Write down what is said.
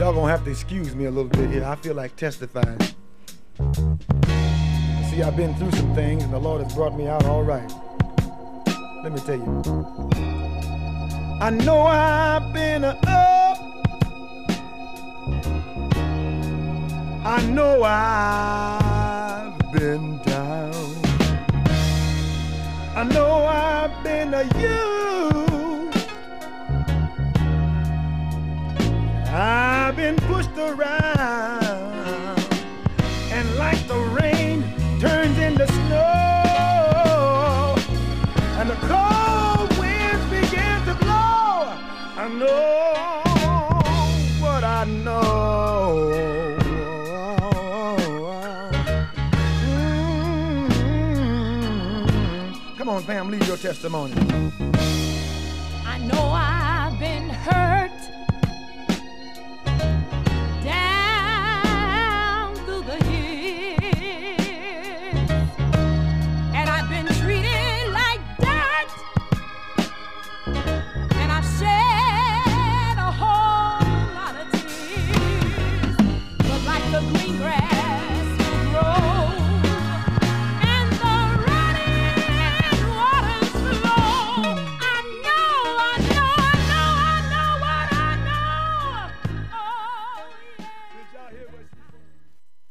Y'all gonna have to excuse me a little bit here. I feel like testifying. See, I've been through some things and the Lord has brought me out all right. Let me tell you. I know I've been up. I know I've been down. I know I've been used. I've been pushed around, and like the rain turns into snow, and the cold winds begin to blow. I know what I know. Come on, fam, leave your testimony. I know I